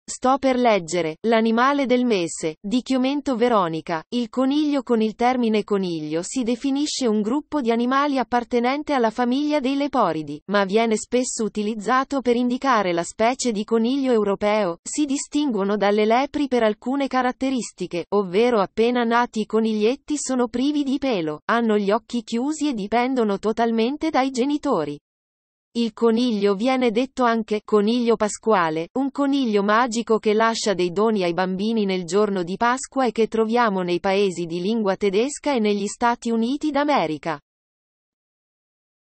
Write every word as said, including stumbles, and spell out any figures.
Sto per leggere L'animale del mese, di Chiomento Veronica. Il coniglio. Con il termine coniglio si definisce un gruppo di animali appartenente alla famiglia dei leporidi, ma viene spesso utilizzato per indicare la specie di coniglio europeo. Si distinguono dalle lepri per alcune caratteristiche, ovvero appena nati i coniglietti sono privi di pelo, hanno gli occhi chiusi e dipendono totalmente dai genitori. Il coniglio viene detto anche coniglio pasquale, un coniglio magico che lascia dei doni ai bambini nel giorno di Pasqua e che troviamo nei paesi di lingua tedesca e negli Stati Uniti d'America.